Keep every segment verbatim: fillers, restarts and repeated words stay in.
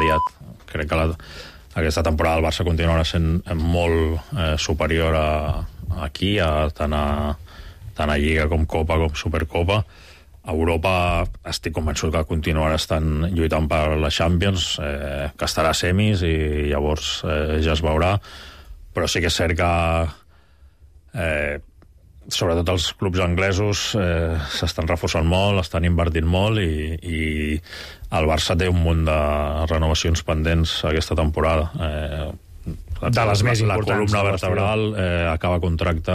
immediat. Crec que la, aquesta temporada el Barça continuarà sent molt eh, superior a, a aquí, a, tant, a, tant a Lliga com Copa com Supercopa. A Europa estic convençut que continuarà estant lluitant per la Champions, eh, que estarà a semis i llavors eh, ja es veurà, però sí que és cert que eh, sobretot els clubs anglesos eh, s'estan reforçant molt, estan invertint molt i, i el Barça té un munt de renovacions pendents aquesta temporada. Eh, de les més la, importants. La columna vertebral eh, acaba contracte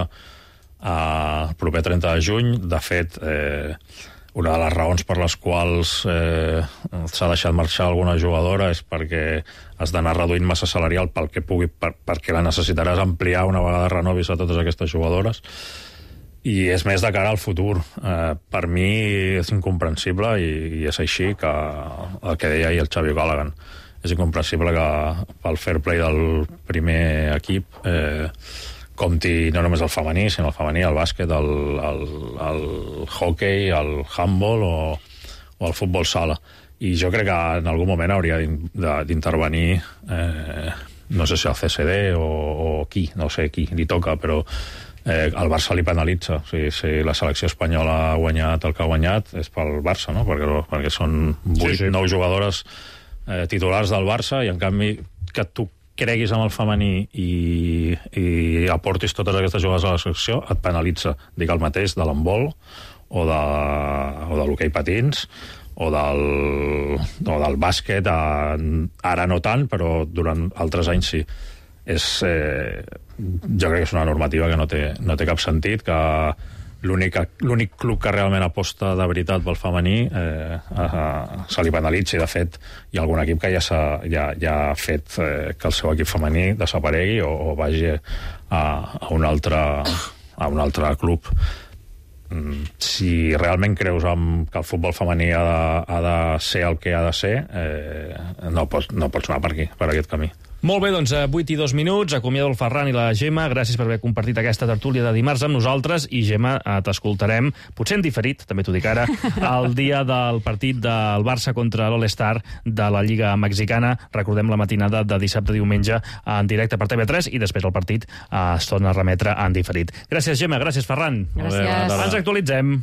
el proper trenta de juny. De fet, eh, una de les raons per les quals eh, s'ha deixat marxar alguna jugadora és perquè has d'anar reduint massa salarial pel que pugui, per, perquè la necessitaràs ampliar una vegada renovis a totes aquestes jugadores. I és més de cara al futur. Eh, per mi és incomprensible, i, i és així, que el que deia ahir el Xavi Gallagher, és incomprensible que pel fair play del primer equip eh, compti no només el femení, sinó el femení, el bàsquet, el, el, el hockey, el handball o, o el futbol sala. I jo crec que en algun moment hauria d'intervenir, eh, no sé si el C S D o, o qui, no sé qui li toca, però eh, el Barça li penalitza. O sigui, si la selecció espanyola ha guanyat el que ha guanyat és pel Barça, no? Perquè, perquè són vuit, nou sí, sí. jugadores eh, titulars del Barça, i en canvi que tu creguis amb el femení i, i aportis totes aquestes jugades a la selecció, et penalitza. Dic el mateix de l'handbol o de, o de l'hoquei patins o del, o del bàsquet, ara no tant, però durant altres anys sí. És, eh, jo crec que és una normativa que no té, no té cap sentit, que l'únic club que realment aposta de veritat pel femení eh, eh, se li penalitza, i de fet hi ha algun equip que ja, ja, ja ha fet eh, que el seu equip femení desaparegui o, o vagi a, a, un altre, a un altre club. Si realment creus en que el futbol femení ha de, ha de ser el que ha de ser, eh, no, pots, no pots anar per aquí, per aquest camí. Molt bé, doncs, vuit i dos minuts, acomiado el Ferran i la Gemma, gràcies per haver compartit aquesta tertúlia de dimarts amb nosaltres, i Gemma, t'escoltarem, potser en diferit, també t'ho dic ara, el dia del partit del Barça contra l'All-Star de la Lliga Mexicana. Recordem la matinada de dissabte a diumenge en directe per T V tres, i després el partit eh, es torna a remetre en diferit. Gràcies, Gemma, gràcies, Ferran. Gràcies. Ens actualitzem.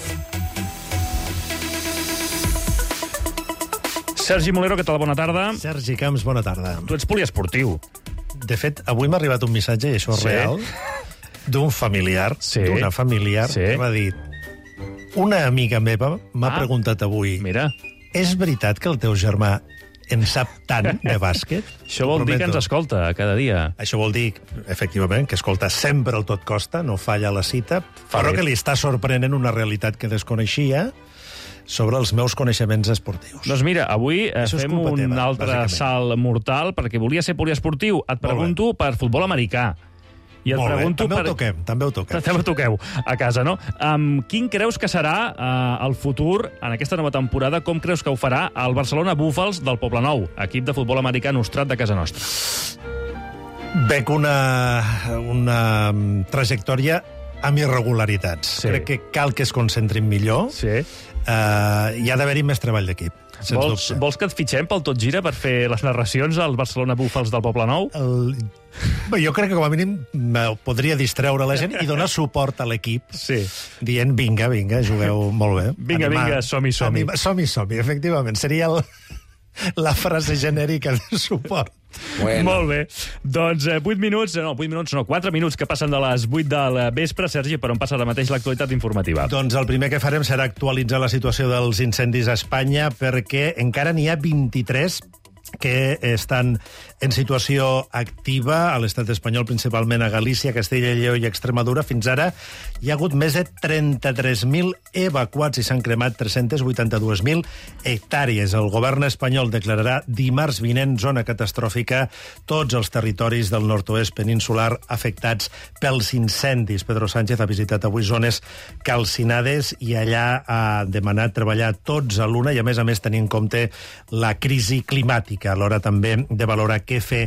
Sergi Molero, què tal? Bona tarda. Sergi Camps, bona tarda. Tu ets poliesportiu. De fet, avui m'ha arribat un missatge, i això és sí. real, d'un familiar, sí. d'una familiar, sí. que m'ha dit: una amiga meva m'ha ah. preguntat avui, mira, és veritat que el teu germà en sap tant de bàsquet? Això vol dir que ens escolta cada dia. Això vol dir, efectivament, que escolta sempre el Tot Costa, no falla la cita, però que li està sorprenent una realitat que desconeixia sobre els meus coneixements esportius. Doncs mira, avui eh, fem un teva, altre salt mortal, perquè volia ser poliesportiu. Et pregunto per futbol americà. I et Molt pregunto bé, també per... ho toquem, també ho toquem. També ho toqueu a casa, no? Um, quin creus que serà uh, el futur en aquesta nova temporada? Com creus que ho farà el Barcelona Búfals del Poblenou, equip de futbol americà nostrat de casa nostra? Veig una, una trajectòria amb irregularitats. Sí. Crec que cal que es concentrin millor. Sí. Uh, hi ha d'haver-hi més treball d'equip. Vols, vols que et fitxem pel Tot Gira per fer les narracions al Barcelona Búfals del Poblenou? El... Bé, jo crec que com a mínim podria distreure la gent i donar suport a l'equip, sí. dient vinga, vinga, jugueu molt bé. Vinga, Animar, vinga, som-hi, som-hi. Som-hi, som-hi, efectivament. Seria el, la frase genèrica de suport. Bueno. Molt bé. Doncs eh, vuit minuts, no, vuit minuts, no, quatre minuts que passen de les vuit del vespre. Sergi, per on passa ara mateix l'actualitat informativa? Doncs el primer que farem serà actualitzar la situació dels incendis a Espanya, perquè encara n'hi ha vint-i-tres que estan en situació activa a l'estat espanyol, principalment a Galícia, Castella i Lleó i Extremadura. Fins ara hi ha hagut més de trenta-tres mil evacuats i s'han cremat tres-cents vuitanta-dos mil hectàrees. El govern espanyol declararà dimarts vinent zona catastròfica tots els territoris del nord-oest peninsular afectats pels incendis. Pedro Sánchez ha visitat avui zones calcinades i allà ha demanat treballar tots a l'una i, a més a més, tenir en compte la crisi climàtica, a l'hora també de valorar què fer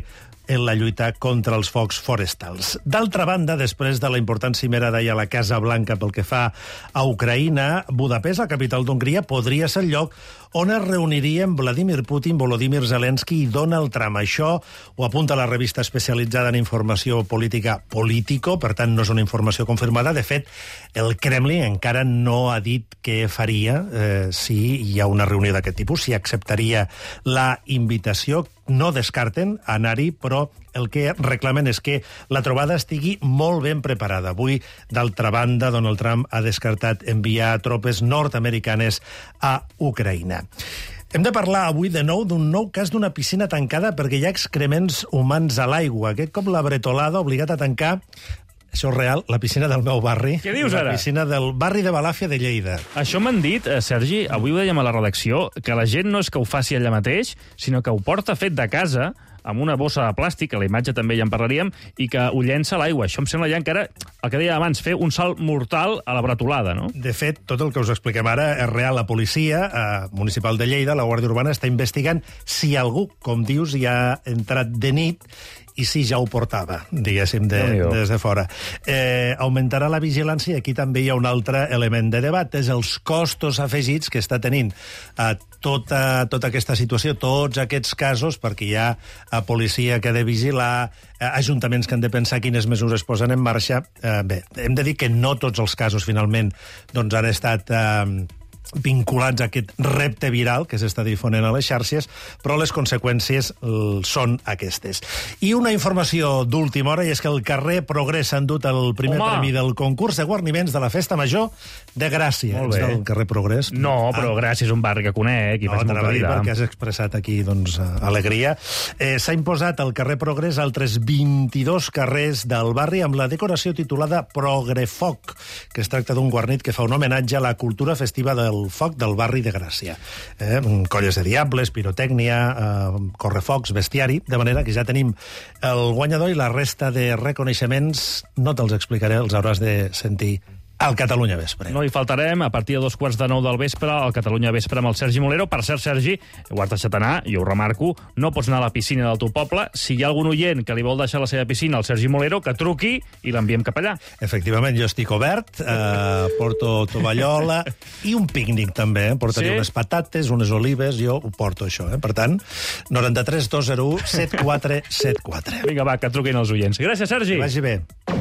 en la lluita contra els focs forestals. D'altra banda, després de la important cimera d'ahir a la Casa Blanca pel que fa a Ucraïna, Budapest, la capital d'Hongria, podria ser el lloc on es reunirien Vladimir Putin, Volodymyr Zelensky i Donald Trump. Això ho apunta la revista especialitzada en informació política Politico, per tant no és una informació confirmada. De fet, el Kremlin encara no ha dit què faria eh, si hi ha una reunió d'aquest tipus, si acceptaria la invitació. No descarten anar-hi, però el que reclamen és que la trobada estigui molt ben preparada. Avui, d'altra banda, Donald Trump ha descartat enviar tropes nord-americanes a Ucraïna. Hem de parlar avui de nou d'un nou cas d'una piscina tancada perquè hi ha excrements humans a l'aigua. Aquest cop la bretolada ha obligat a tancar, això és real, la piscina del meu barri. Què dius ara? La piscina del barri de Balàfia de Lleida. Això m'han dit, eh, Sergi, avui ho dèiem a la redacció, que la gent no és que ho faci allà mateix, sinó que ho porta fet de casa, amb una bossa de plàstic, a la imatge també ja en parlaríem, i que ho llença a l'aigua. Això em sembla ja encara, el que deia abans, fer un salt mortal a la bretolada, no? De fet, tot el que us expliquem ara és real. La policia eh, municipal de Lleida, la Guàrdia Urbana, està investigant si algú, com dius, hi ha entrat de nit i si ja ho portava, diguéssim, de, des de fora. Eh, augmentarà la vigilància i aquí també hi ha un altre element de debat, és els costos afegits que està tenint eh, tota, tota aquesta situació, tots aquests casos, perquè hi ha eh, policia que ha de vigilar, eh, ajuntaments que han de pensar quines mesures posen en marxa. Eh, bé, hem de dir que no tots els casos, finalment, doncs han estat Eh, vinculats a aquest repte viral que s'està difonent a les xarxes, però les conseqüències són aquestes. I una informació d'última hora, i és que el carrer Progrés s'ha endut el primer Home. premi del concurs de guarniments de la Festa Major de Gràcia. Molt bé. Ets del carrer Progrés? No, però ah. Gràcia és un barri que conec i no, faig molta dir vida. perquè has expressat aquí doncs, alegria. Eh, S'ha imposat al carrer Progrés altres vint-i-dos carrers del barri amb la decoració titulada Progrefoc, que es tracta d'un guarnit que fa un homenatge a la cultura festiva del foc del barri de Gràcia. Eh, colles de diables, pirotècnia, eh, correfocs, bestiari, de manera que ja tenim el guanyador i la resta de reconeixements no te'ls explicaré, els hauràs de sentir al Catalunya Vespre. No hi faltarem, a partir de dos quarts de nou del vespre, al Catalunya Vespre amb el Sergi Molero. Per cert, Sergi, ho has deixat anar, jo ho remarco, no pots anar a la piscina del teu poble. Si hi ha algun oient que li vol deixar la seva piscina al Sergi Molero, que truqui i l'enviem cap allà. Efectivament, jo estic obert, eh, porto tovallola i un pícnic també, eh? Portaré sí? unes patates, unes olives, jo ho porto això, eh? Per tant, noranta-tres dos zero u set quatre set quatre. Vinga, va, que truquin els oients. Gràcies, Sergi. Que vagi bé.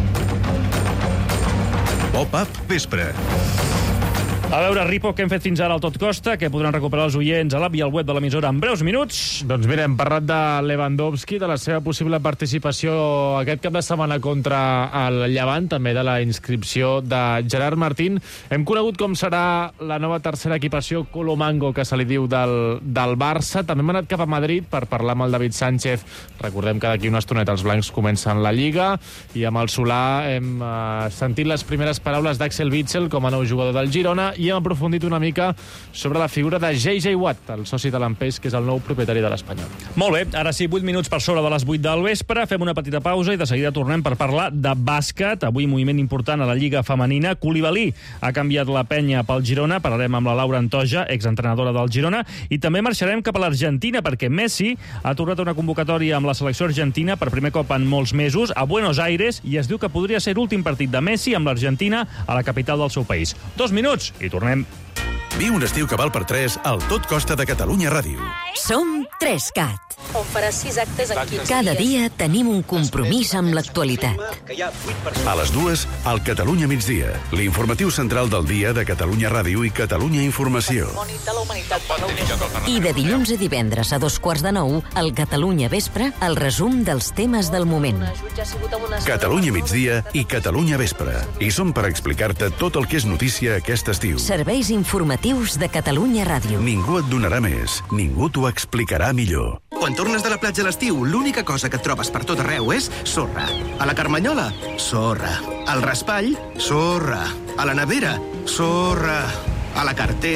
Pop-up Vespre. A veure, Ripo, què hem fet fins ara al Tot Costa, que podran recuperar els oients a l'app i al web de l'emissora en breus minuts. Doncs mira, hem parlat de Lewandowski, de la seva possible participació aquest cap de setmana contra el Llevant, també de la inscripció de Gerard Martín. Hem conegut com serà la nova tercera equipació Colomango, que se li diu del, del Barça. També hem anat cap a Madrid per parlar amb el David Sánchez. Recordem que d'aquí una estoneta els blancs comencen la Lliga, i amb el Solà hem eh, sentit les primeres paraules d'Axel Witsel com a nou jugador del Girona, i hem aprofundit una mica sobre la figura de J J Watt, el soci de l'Empeix, que és el nou propietari de l'Espanyol. Molt bé, ara sí, vuit minuts per sobre de les vuit del vespre, fem una petita pausa i de seguida tornem per parlar de bàsquet. Avui moviment important a la Lliga Femenina. Koulibaly ha canviat la penya pel Girona, parlarem amb la Laura Antoja, exentrenadora del Girona, i també marxarem cap a l'Argentina, perquè Messi ha tornat una convocatòria amb la selecció argentina per primer cop en molts mesos a Buenos Aires, i es diu que podria ser l'últim partit de Messi amb l'Argentina a la capital del seu país. Dos minuts i tornem. Viu un estiu que val per tres al Tot Costa de Catalunya Ràdio. Som tres cat. On farà sis actes en quinze Cada dies. dia tenim un compromís amb l'actualitat. A les dues, al Catalunya Migdia, l'informatiu central del dia de Catalunya Ràdio i Catalunya Informació. De la humanitat per nou. I de dilluns a divendres a dos quarts de nou, al Catalunya Vespre, el resum dels temes del moment. Catalunya Migdia i Catalunya Vespre. I som per explicar-te tot el que és notícia aquest estiu. Serveis informatius de Catalunya Ràdio. Ningú et donarà més, ningú t'ho explicarà millor. Quan tornes de la platja a l'estiu, l'única cosa que et trobes per tot arreu és sorra. A la Carmanyola, sorra. Al raspall, sorra. A la nevera, sorra. A la cartera,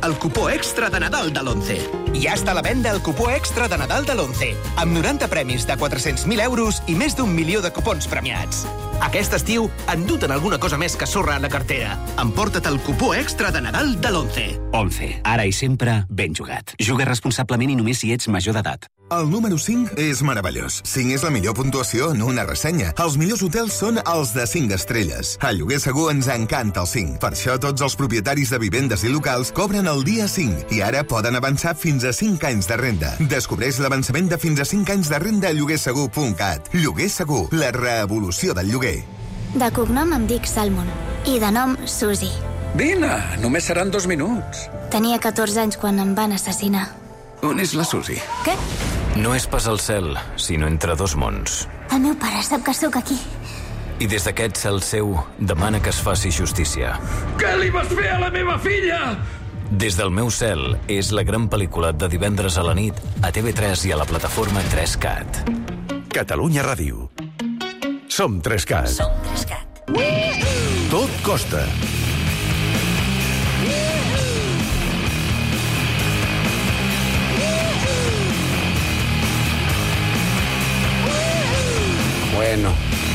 el cupó extra de Nadal de l'Once. Ja està a la venda el cupó extra de Nadal de l'Once, amb noranta premis de quatre-cents mil euros i més d'un milió de cupons premiats. Aquest estiu, enduta'n alguna cosa més que sorra a la cartera. Emporta't el cupó extra de Nadal de l'Once. Once, ara i sempre ben jugat. Juga responsablement i només si ets major d'edat. El número cinc és meravellós. cinc és la millor puntuació en una ressenya. Els millors hotels són els de cinc estrelles. A Lloguer Segur ens encanta el cinc. Per això tots els propietaris de vivendes i locals cobren el dia cinc i ara poden avançar fins a cinc anys de renda. Descobreix l'avançament de fins a cinc anys de renda a lloguer segur punt cat. Lloguer Segur, la revolució del lloguer. De cognom em dic Salmon i de nom Susi. Vine, només seran dos minuts. Tenia catorze anys quan em van assassinar. On és la Susi? Què? No és pas al cel, sinó entre dos mons. El meu pare sap que sóc aquí. I des d'aquest cel seu demana que es faci justícia. Què li vas fer a la meva filla? Des del meu cel és la gran pel·lícula de divendres a la nit a T V tres i a la plataforma tres cat. Catalunya Ràdio. Som tres cat. Som tres cat. Tot costa. Bueno.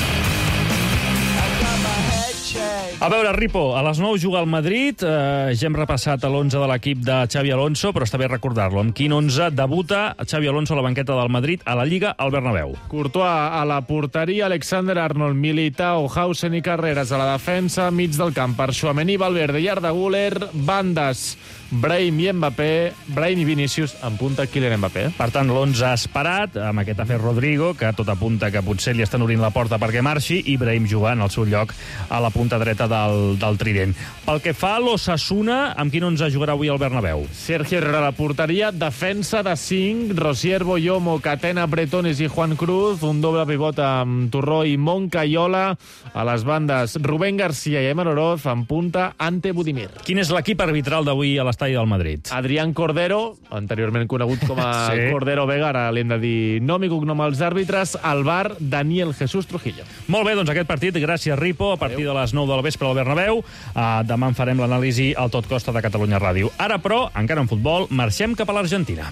A veure, Ripo, a les nou juga al Madrid. Eh, ja hem repassat l'onze de l'equip de Xavi Alonso, però està bé recordar-lo. Amb quin onze debuta Xavi Alonso a la banqueta del Madrid a la Lliga al Bernabéu? Courtois a la porteria, Alexander Arnold, Militao, Hausen i Carreras a la defensa, mig del camp per Tchouaméni, Valverde i Arda Güler, bandes Brahim i Mbappé, Brahim i Vinícius, en punta Kylian Mbappé. Per tant, l'onze esperat, amb aquest afer Rodrigo, que tot apunta que potser li estan obrint la porta perquè marxi, i Brahim jugant al seu lloc a la punta dreta del, del trident. Pel que fa a l'Osasuna, amb quin onze jugarà avui al Bernabéu? Sergio Herrera a la porteria, defensa de cinc, Rosier, Boyomo, Catena, Bretones i Juan Cruz, un doble pivot amb Torró i Moncayola, a les bandes Rubén García i Eman Oroz, en punta Ante Budimir. Quin és l'equip arbitral d'avui a l'estadi del Madrid? Adrián Cordero, anteriorment conegut com a sí. Cordero Vega, ara li hem de dir nom i cognom als àrbitres, al bar Daniel Jesús Trujillo. Molt bé, doncs aquest partit, gràcies Ripo, a partir de les nou de la vespre al Bernabéu. Uh, demà en farem l'anàlisi al Tot Costa de Catalunya Ràdio. Ara, però, encara en futbol, marxem cap a l'Argentina.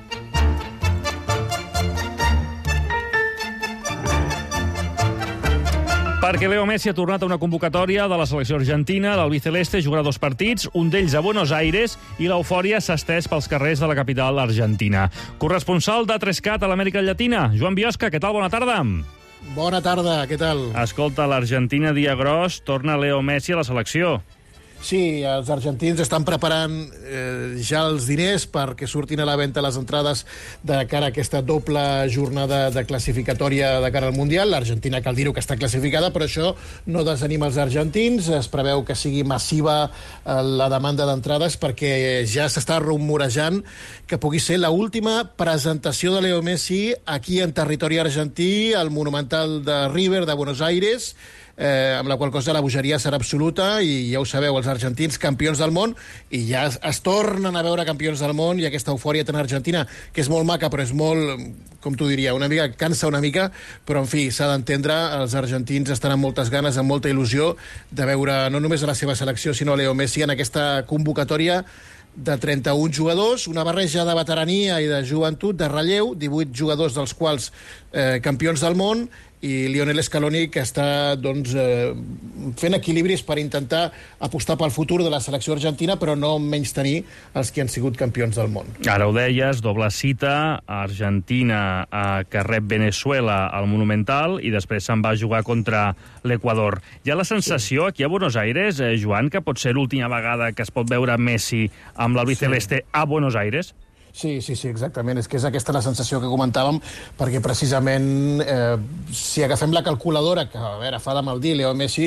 Perquè Leo Messi ha tornat a una convocatòria de la selecció argentina. L'albiceleste jugarà dos partits, un d'ells a Buenos Aires, i l'eufòria s'ha estès pels carrers de la capital argentina. Corresponsal de tres cat a l'Amèrica Llatina, Joan Biosca, què tal? Bona tarda. Bona tarda, què tal? Escolta, l'Argentina, dia gros, torna Leo Messi a la selecció. Sí, els argentins estan preparant eh, ja els diners perquè surtin a la venda les entrades de cara a aquesta doble jornada de classificatòria de cara al Mundial. L'Argentina, cal dir-ho, que està classificada, però això no desanima els argentins. Es preveu que sigui massiva eh, la demanda d'entrades perquè ja s'està rumorejant que pugui ser l'última presentació de Leo Messi aquí en territori argentí, al Monumental de River de Buenos Aires, Eh, amb la qual cosa la bogeria serà absoluta i ja ho sabeu, els argentins campions del món, i ja es, es tornen a veure campions del món, i aquesta eufòria tan argentina, que és molt maca, però és molt, com t'ho diria, una mica, cansa una mica, però en fi, s'ha d'entendre, els argentins estan amb moltes ganes, amb molta il·lusió de veure no només a la seva selecció, sinó a Leo Messi en aquesta convocatòria de trenta-un jugadors, una barreja de veterania i de joventut, de relleu, divuit jugadors dels quals eh, campions del món, i Lionel Scaloni, que està doncs, eh, fent equilibris per intentar apostar pel futur de la selecció argentina, però no menys tenir els que han sigut campions del món. Ara ho deies, doble cita, Argentina eh, que rep Venezuela al Monumental i després se'n va jugar contra l'Equador. Hi ha la sensació aquí a Buenos Aires, eh, Joan, que pot ser l'última vegada que es pot veure Messi amb l'albiceleste sí. a Buenos Aires? Sí, sí, sí, exactament. És que és aquesta la sensació que comentàvem, perquè precisament eh, si agafem la calculadora, que a veure, fa de mal dir, Leo Messi,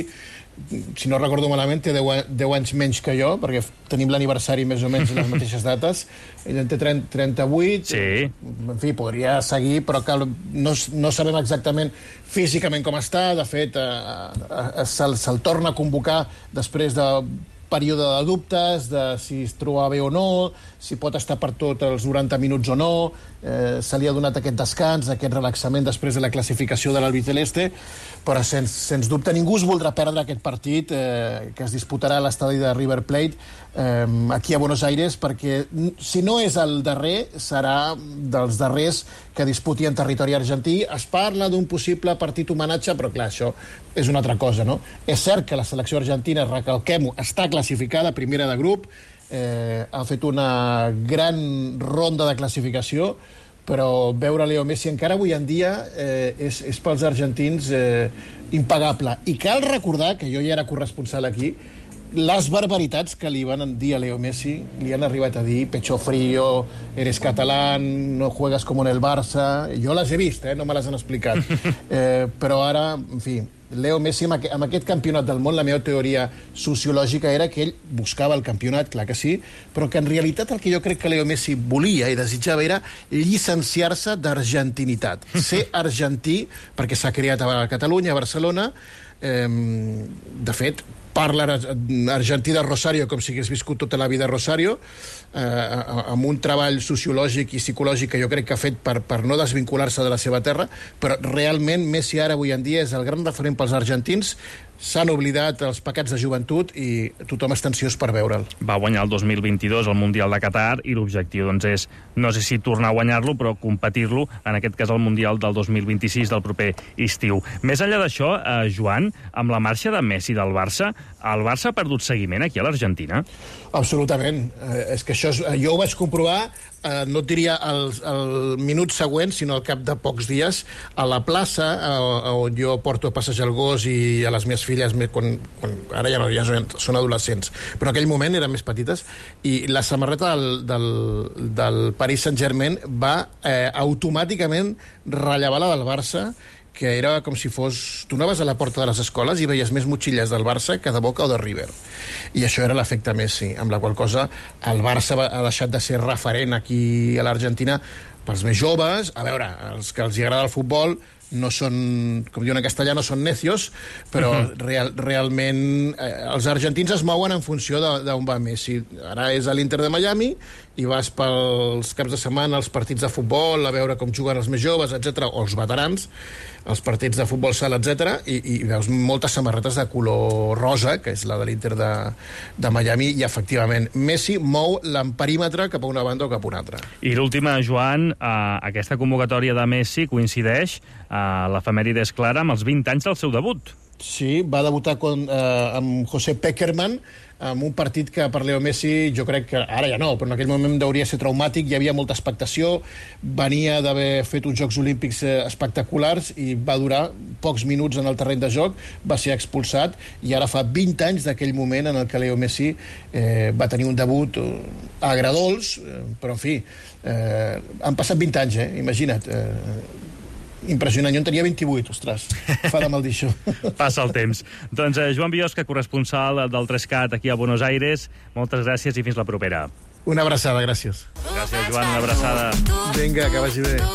si no recordo malament, té deu anys menys que jo, perquè tenim l'aniversari més o menys a les mateixes dates. Ell en té trenta-vuit, sí. En fi, podria seguir, però cal, no, no sabem exactament físicament com està. De fet, eh, eh, se'l se torna a convocar després de període de dubtes, de si es troba bé o no, si pot estar per tot els noranta minuts o no. eh, se li ha donat aquest descans, aquest relaxament després de la classificació de l'Albiceleste, però sens, sens dubte ningú es voldrà perdre aquest partit eh, que es disputarà a l'estadi de River Plate eh, aquí a Buenos Aires, perquè si no és el darrer, serà dels darrers que disputi en territori argentí. Es parla d'un possible partit homenatge, però clar, això és una altra cosa, no? És cert que la selecció argentina, recalquem-ho, està classificada, primera de grup, eh, ha fet una gran ronda de classificació, però veure Leo Messi encara avui en dia eh, és, és pels argentins eh, impagable. I cal recordar, que jo ja era corresponsal aquí, les barbaritats que li van dir a Leo Messi, li han arribat a dir pecho frío, eres catalán, no juegas como en el Barça. Jo les he vist, eh? No me les han explicat. Eh, però ara, en fi, Leo Messi, amb aquest, amb aquest campionat del món, la meva teoria sociològica era que ell buscava el campionat, clar que sí, però que en realitat el que jo crec que Leo Messi volia i desitjava era llicenciar-se d'argentinitat. Ser argentí, perquè s'ha creat a Catalunya, a Barcelona. Eh, de fet, parla argentí de Rosario com si hagués viscut tota la vida a Rosario, eh, amb un treball sociològic i psicològic que jo crec que ha fet per, per no desvincular-se de la seva terra, però realment Messi ara avui en dia és el gran referent pels argentins. S'han oblidat els pecats de joventut i tothom està ansiós per veure'l. Va guanyar el dos mil vint-i-dos el Mundial de Qatar i l'objectiu doncs, és, no sé si tornar a guanyar-lo, però competir-lo, en aquest cas el Mundial del dos mil vint-i-sis del proper estiu. Més enllà d'això, eh, Joan, amb la marxa de Messi del Barça, el Barça ha perdut seguiment aquí a l'Argentina? Absolutament. Eh, és que això és, jo ho vaig comprovar, eh, no et diria el, el minut següent, sinó al cap de pocs dies, a la plaça, eh, on jo porto a passejar el gos i a les meves filles, quan, quan, ara ja no, ja són adolescents, però en aquell moment eren més petites, i la samarreta del, del, del Paris Saint-Germain va eh, automàticament rellevar la del Barça, que era com si fos... Tu anaves a la porta de les escoles i veies més motxilles del Barça que de Boca o de River. I això era l'efecte Messi, amb la qual cosa el Barça ha deixat de ser referent aquí a l'Argentina pels més joves. A veure, els que els agrada el futbol no són, com diuen en castellà, no són necios, però uh-huh. real, realment eh, els argentins es mouen en funció d'on va Messi. Ara és a l'Inter de Miami i vas pels caps de setmana als partits de futbol, a veure com juguen els més joves, etcètera, o els veterans, els partits de futbol sala, etcètera, i, i veus moltes samarretes de color rosa, que és la de l'Inter de, de Miami, i efectivament Messi mou l'amperímetre cap a una banda o cap a una altra. I l'última, Joan, eh, aquesta convocatòria de Messi coincideix a eh, l'efemèride és clara amb els vint anys del seu debut. Sí, va debutar con, eh, amb José Pekerman, amb un partit que per Leo Messi jo crec que ara ja no, però en aquell moment hauria de ser traumàtic, hi havia molta expectació, venia d'haver fet uns Jocs Olímpics espectaculars i va durar pocs minuts en el terreny de joc, va ser expulsat i ara fa vint anys d'aquell moment en el que Leo Messi eh, va tenir un debut agradols, eh, però en fi, eh, han passat vint anys, eh? Imagina't. Eh, Impressionant, jo en tenia vint-i-vuit, ostres, fa de mal dir això. Passa el temps. Doncs eh, Joan Biosca, corresponsal del tres cat aquí a Buenos Aires, moltes gràcies i fins la propera. Una abraçada, gràcies. Gràcies, Joan, una abraçada. Vinga, que vagi bé.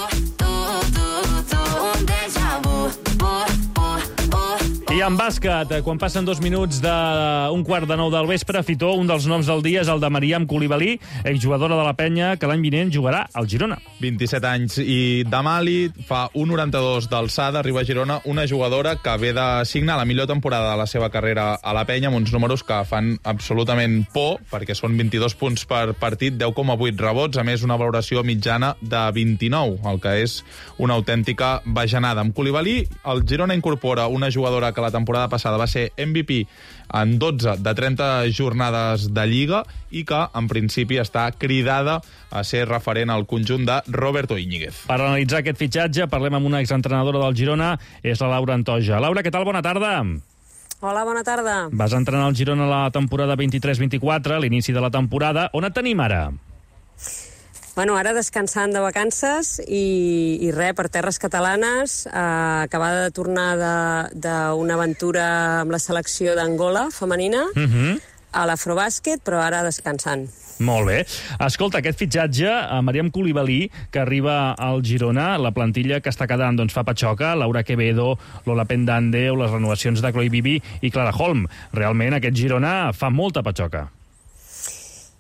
I en bàsquet, quan passen dos minuts d'un quart de nou del vespre, Fitó, un dels noms del dia és el de Mariam Coulibaly, exjugadora de la Penya, que l'any vinent jugarà al Girona. vint-i-set anys i de Mali, fa un noranta-dos d'alçada, arriba a Girona una jugadora que ve de signar la millor temporada de la seva carrera a la Penya, amb uns números que fan absolutament por, perquè són vint-i-dos punts per partit, deu coma vuit rebots, a més una valoració mitjana de vint-i-nou, el que és una autèntica bajanada. Amb Coulibaly, el Girona incorpora una jugadora que la temporada passada va ser M V P en dotze de trenta jornades de Lliga i que, en principi, està cridada a ser referent al conjunt de Roberto Íñiguez. Per analitzar aquest fitxatge, parlem amb una exentrenadora del Girona, és la Laura Antoja. Laura, què tal? Bona tarda. Hola, bona tarda. Vas entrenar el Girona la temporada vint-i-tres vint-i-quatre, l'inici de la temporada. On et tenim ara? Bueno, ara descansant de vacances i, i res, per terres catalanes, eh, acabada de tornar d'una aventura amb la selecció d'Angola femenina, uh-huh. a l'Afrobàsquet, però ara descansant. Molt bé. Escolta, aquest fitxatge, a Mariam Coulibaly, que arriba al Girona, la plantilla que està quedant doncs, fa patxoca, Laura Quevedo, Lola Pendande o les renovacions de Chloe Bibi i Clara Holm. Realment aquest Girona fa molta patxoca.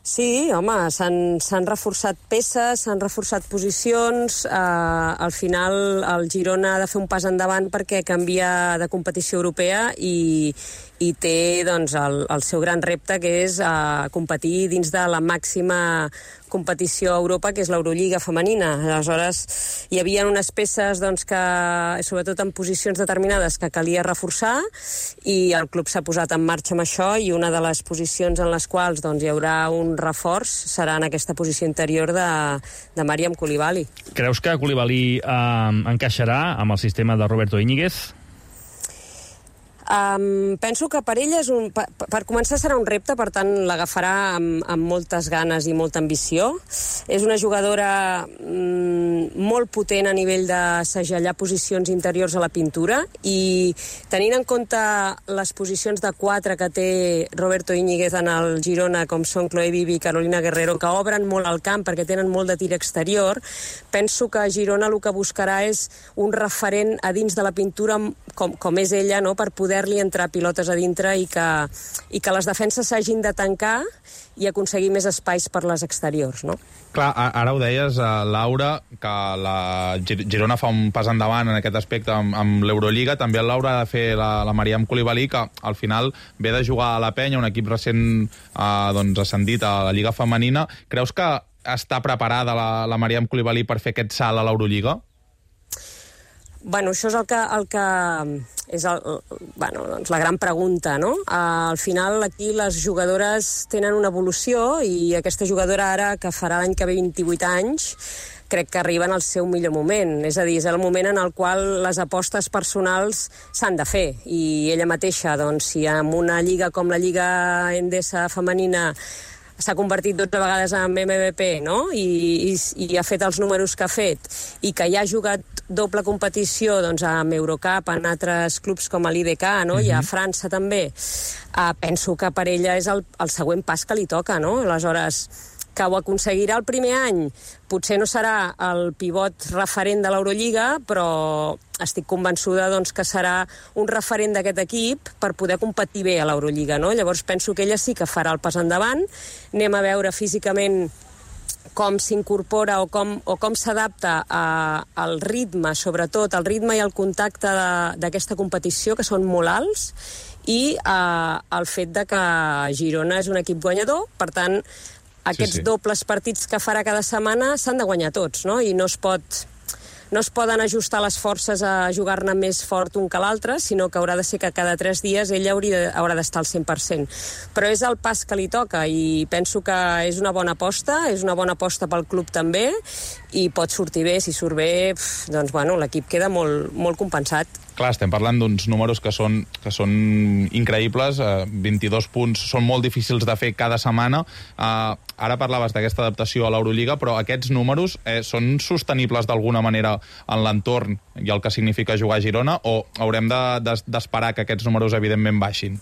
Sí, home, s'han reforçat peces, s'han reforçat posicions. Eh, al final, el Girona ha de fer un pas endavant perquè canvia de competició europea i, i té doncs, el, el seu gran repte, que és eh, competir dins de la màxima competició a Europa, que és l'Eurolliga femenina. Aleshores, hi havia unes peces doncs, que, sobretot en posicions determinades, que calia reforçar, i el club s'ha posat en marxa amb això, i una de les posicions en les quals doncs, hi haurà un reforç serà en aquesta posició interior de, de Mariam Coulibaly. Creus que Coulibaly eh, encaixarà amb el sistema de Roberto Íñiguez? Um, penso que per ella és un, per, per començar serà un repte, per tant l'agafarà amb, amb moltes ganes i molta ambició. És una jugadora mm, molt potent a nivell de segellar posicions interiors a la pintura, i tenint en compte les posicions de quatre que té Roberto Íñiguez en el Girona, com són Chloé Bibi i Carolina Guerrero, que obren molt al camp perquè tenen molt de tir exterior, penso que Girona el que buscarà és un referent a dins de la pintura com, com és ella, no?, per poder li entrar pilotes a dintre i que, i que les defenses s'hagin de tancar i aconseguir més espais per les exteriors, no? Clar, ara ho deies, Laura, que la Girona fa un pas endavant en aquest aspecte amb, amb l'Eurolliga. També l'Aura ha de fer la, la Mariam Coulibaly, que al final ve de jugar a la Penya, un equip recent eh, doncs, ascendit a la Lliga Femenina. Creus que està preparada la, la Mariam Coulibaly per fer aquest salt a l'Eurolliga? Bueno, això és el que, el que és el, bueno, doncs la gran pregunta, no? Uh, al final, aquí les jugadores tenen una evolució, i aquesta jugadora ara, que farà l'any que ve vint-i-vuit anys, crec que arriben al seu millor moment. És a dir, és el moment en el qual les apostes personals s'han de fer. I ella mateixa, doncs, si en una lliga com la Lliga Endesa femenina s'ha convertit dotze vegades en M V P, no? I, i, i ha fet els números que ha fet, i que ja ha jugat doble competició doncs, amb Eurocup, en altres clubs com l'I D K, no? Uh-huh. I a França també. Uh, penso que per ella és el, el següent pas que li toca, no? Aleshores, que ho aconseguirà el primer any, potser no serà el pivot referent de l'Eurolliga, però estic convençuda doncs, que serà un referent d'aquest equip per poder competir bé a l'Eurolliga, no? Llavors penso que ella sí que farà el pas endavant. Anem a veure físicament com s'incorpora o com, o com s'adapta al ritme, sobretot el ritme i el contacte d'aquesta competició, que són molt alts, i eh, el fet de que Girona és un equip guanyador, per tant, aquests sí, sí. dobles partits que farà cada setmana s'han de guanyar tots, no? I no es pot... no es poden ajustar les forces a jugar-ne més fort un que l'altre, sinó que haurà de ser que cada tres dies ella hauria, haurà d'estar al cent per cent. Però és el pas que li toca, i penso que és una bona aposta, és una bona aposta pel club també, i pot sortir bé. Si surt bé, pf, doncs bueno, l'equip queda molt, molt compensat. Clar, estem parlant d'uns números que són, que són increïbles, eh, vint-i-dos punts, són molt difícils de fer cada setmana. Eh, ara parlaves d'aquesta adaptació a l'Eurolliga, però aquests números eh, són sostenibles d'alguna manera en l'entorn i el que significa jugar a Girona, o haurem de, de, d'esperar que aquests números evidentment baixin?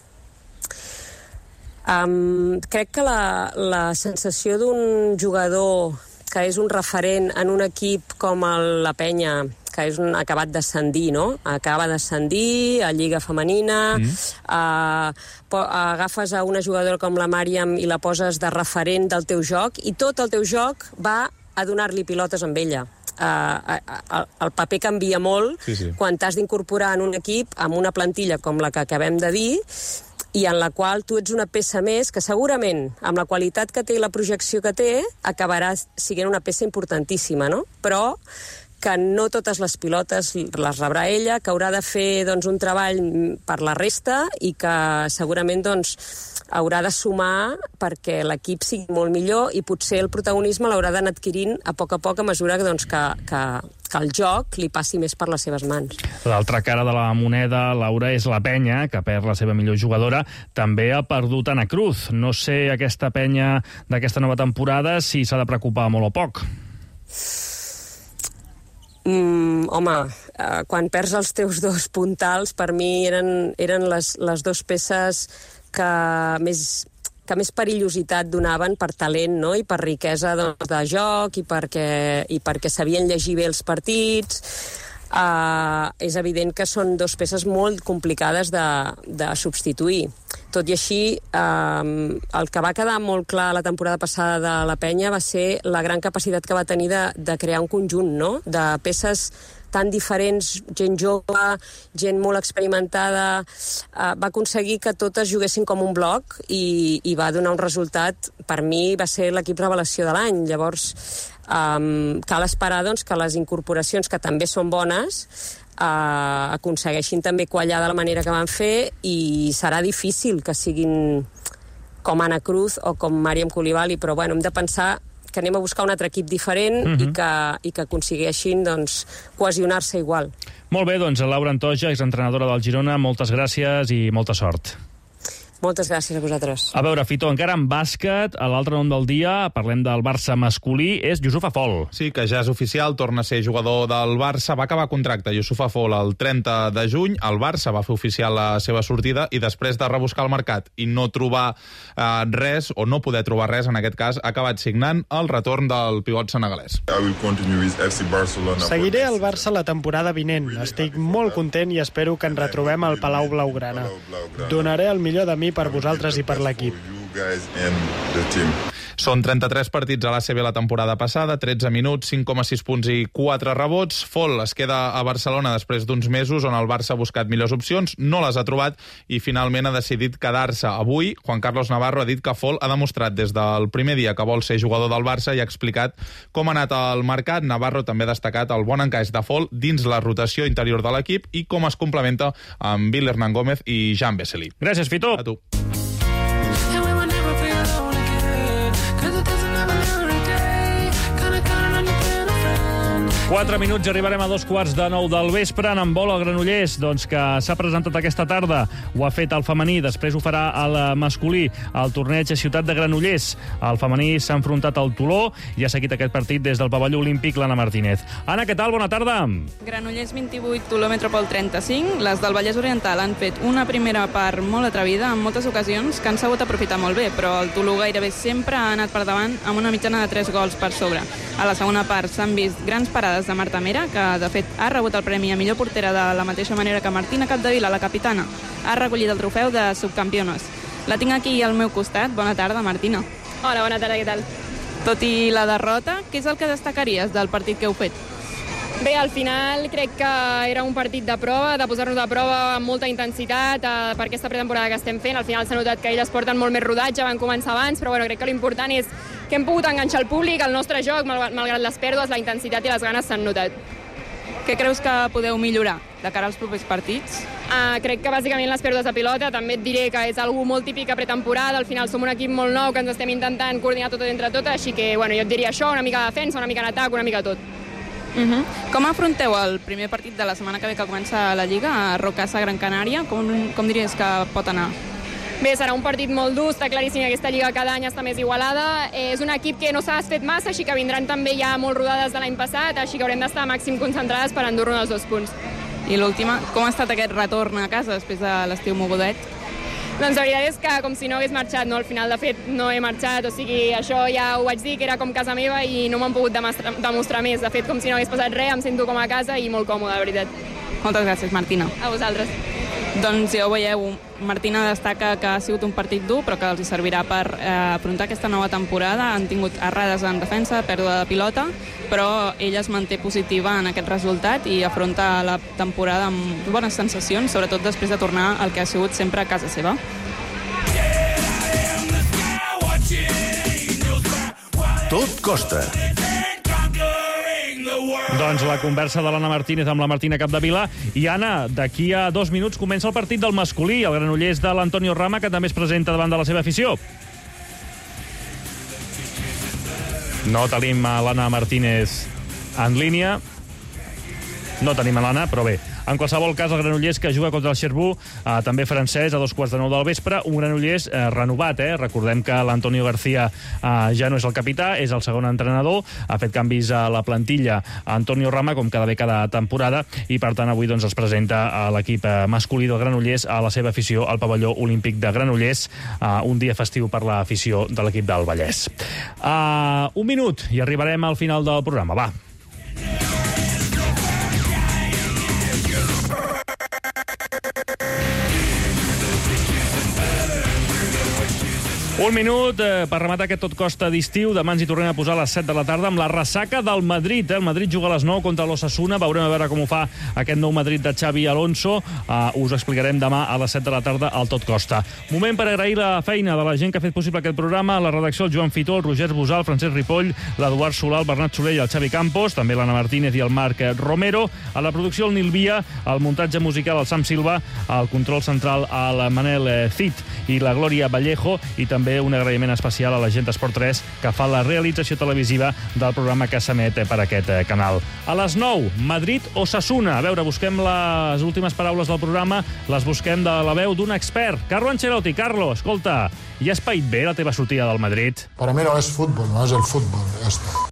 Um, crec que la, la sensació d'un jugador que és un referent en un equip com el, la Penya, que és un acabat d'ascendir, no? Acaba d'ascendir a Lliga Femenina, mm. uh, agafes a una jugadora com la Mariam i la poses de referent del teu joc, i tot el teu joc va a donar-li pilotes amb ella. Uh, uh, el paper canvia molt sí, sí. quan t'has d'incorporar en un equip amb una plantilla com la que acabem de dir, i en la qual tu ets una peça més que segurament, amb la qualitat que té i la projecció que té, acabarà sent una peça importantíssima, no? Però que no totes les pilotes les rebrà ella, que haurà de fer doncs, un treball per la resta, i que segurament doncs, haurà de sumar perquè l'equip sigui molt millor, i potser el protagonisme l'haurà d'anar adquirint a poc a poc a mesura doncs, que, que, que el joc li passi més per les seves mans. L'altra cara de la moneda, Laura, és la Penya, que perd la seva millor jugadora. També ha perdut Ana Cruz. No sé aquesta Penya d'aquesta nova temporada si s'ha de preocupar molt o poc. Mm, home, eh, quan perds els teus dos puntals, per mi eren, eren les, les dues peces que més, que més perillositat donaven per talent, no? I per riquesa doncs, de joc, i perquè, i perquè sabien llegir bé els partits. Uh, és evident que són dues peces molt complicades de, de substituir. Tot i així, eh, el que va quedar molt clar la temporada passada de la Penya va ser la gran capacitat que va tenir de, de crear un conjunt, no?, de peces tan diferents, gent jove, gent molt experimentada, eh, va aconseguir que totes juguessin com un bloc i, i va donar un resultat, per mi va ser l'equip revelació de l'any. Llavors, eh, cal esperar doncs, que les incorporacions, que també són bones, eh, aconsegueixin també quallar de la manera que van fer, i serà difícil que siguin com Anna Cruz o com Mariam Coulibaly, però bueno, hem de pensar que anem a buscar un altre equip diferent uh-huh. i, que, i que aconsegueixin doncs, cohesionar-se igual. Molt bé, doncs, Laura Antoja, exentrenadora del Girona, moltes gràcies i molta sort. Moltes gràcies a vosaltres. A veure, Fito, encara en bàsquet, a l'altre nom del dia, parlem del Barça masculí, és Youssouf Afol. Sí, que ja és oficial, torna a ser jugador del Barça. Va acabar contracte Youssouf Afol el trenta de juny. El Barça va fer oficial la seva sortida i després de rebuscar el mercat i no trobar eh, res, o no poder trobar res, en aquest cas, ha acabat signant el retorn del pivot senegalès. Seguiré al Barça la temporada vinent. Estic molt content i espero que ens retrobem al Palau Blaugrana. Donaré el millor de mi per vosaltres i per l'equip. Són trenta-tres partits a l'A C B la temporada passada, tretze minuts, cinc coma sis punts i quatre rebots. Fol es queda a Barcelona després d'uns mesos on el Barça ha buscat millors opcions, no les ha trobat i finalment ha decidit quedar-se. Avui, Juan Carlos Navarro ha dit que Fol ha demostrat des del primer dia que vol ser jugador del Barça i ha explicat com ha anat el mercat. Navarro també ha destacat el bon encaix de Fol dins la rotació interior de l'equip i com es complementa amb Bill Hernán Gómez i Jean Vesely. Gràcies, Fito. A tu. Quatre minuts i arribarem a dos quarts de nou del vespre. En vol el Granollers, doncs, que s'ha presentat aquesta tarda. Ho ha fet el femení, després ho farà el masculí al torneig a Ciutat de Granollers. El femení s'ha enfrontat al Toló i ha seguit aquest partit des del pavelló olímpic l'Anna Martínez. Anna, què tal? Bona tarda. Granollers vint-i-vuit, Toló Metropol trenta-cinc. Les del Vallès Oriental han fet una primera part molt atrevida en moltes ocasions que han sabut aprofitar molt bé, però el Toló gairebé sempre ha anat per davant amb una mitjana de tres gols per sobre. A la segona part s'han vist grans parades de Marta Mera, que de fet ha rebut el premi a millor portera de la mateixa manera que Martina Capdevila, la capitana, ha recollit el trofeu de subcampiones. La tinc aquí al meu costat. Bona tarda, Martina. Hola, bona tarda, què tal? Tot i la derrota, què és el que destacaries del partit que heu fet? Bé, al final crec que era un partit de prova, de posar-nos a prova amb molta intensitat eh, per aquesta pretemporada que estem fent. Al final s'ha notat que elles porten molt més rodatge, van començar abans, però bueno, crec que l'important és que hem pogut enganxar el públic, el nostre joc, malgrat les pèrdues, la intensitat i les ganes s'han notat. Què creus que podeu millorar de cara als propers partits? Uh, crec que bàsicament les pèrdues de pilota, també et diré que és algú molt típic a pretemporada, al final som un equip molt nou que ens estem intentant coordinar tot entre tot, així que bueno, jo et diria això, una mica de defensa, una mica en atac, una mica tot. Uh -huh. Com afronteu el primer partit de la setmana que ve que comença la Lliga a Rocassa, Gran Canària? Com, com diries que pot anar? Bé, serà un partit molt dur, està claríssim que aquesta Lliga cada any està més igualada. És un equip que no s'ha desfet massa, així que vindran també ja molt rodades de l'any passat, així que haurem d'estar màxim concentrades per endur-nos els dos punts. I l'última, com ha estat aquest retorn a casa després de l'estiu mogudet? Doncs la veritat és que com si no hagués marxat, no? Al final, de fet, no he marxat, o sigui, això ja ho vaig dir, que era com casa meva i no m'han pogut demostrar, demostrar més. De fet, com si no hagués passat res, em sento com a casa i molt còmoda, de veritat. Moltes gràcies, Martina. A vosaltres. Doncs ja ho veieu, Martina destaca que ha sigut un partit dur, però que els servirà per eh, afrontar aquesta nova temporada. Han tingut errades en defensa, pèrdua de pilota, però ella es manté positiva en aquest resultat i afronta la temporada amb bones sensacions, sobretot després de tornar al que ha sigut sempre a casa seva. Tot costa. Doncs la conversa de l'Anna Martínez amb la Martina Capdevila. I, Anna, d'aquí a dos minuts comença el partit del masculí, el Granollers de l'Antonio Rama, que també es presenta davant de la seva afició. No tenim a l'Anna Martínez en línia. No tenim a l'Anna, però bé. En qualsevol cas, el Granollers que juga contra el Cherbourg, eh, també francès, a dos quarts de nou del vespre, un Granollers eh, renovat, eh? Recordem que l'Antonio García eh, ja no és el capità, és el segon entrenador, ha fet canvis a la plantilla Antonio Rama, com cada bé cada temporada, i per tant avui doncs, es presenta a l'equip eh, masculí del Granollers a la seva afició al pavelló olímpic de Granollers, eh, un dia festiu per l'afició de l'equip del Vallès. Uh, un minut i arribarem al final del programa, va. Un minut eh, per rematar aquest tot costa d'estiu. Demà ens hi tornem a posar a les set de la tarda amb la ressaca del Madrid. Eh? El Madrid juga a les nou contra l'Osasuna. Veurem a veure com ho fa aquest nou Madrid de Xavi Alonso. Uh, us ho explicarem demà a les set de la tarda al tot costa. Moment per agrair la feina de la gent que ha fet possible aquest programa. A la redacció el Joan Fitó, el Roger Busal, el Francesc Ripoll, l'Eduard Solà, el Bernat Soler i el Xavi Campos, també l'Anna Martínez i el Marc Romero. A la producció el Nil Via, el muntatge musical el Sam Silva, el control central el Manel Cid i la Glòria Vallejo, i també un agraïment especial a la gent d'Esport tres que fa la realització televisiva del programa que s'emet per aquest canal. A les nou, Madrid-Osasuna. A veure, busquem les últimes paraules del programa, les busquem de la veu d'un expert. Carlo Ancelotti. Carlo, escolta, ja has paït bé la teva sortida del Madrid? Para mí no es fútbol, no es el fútbol, ya está.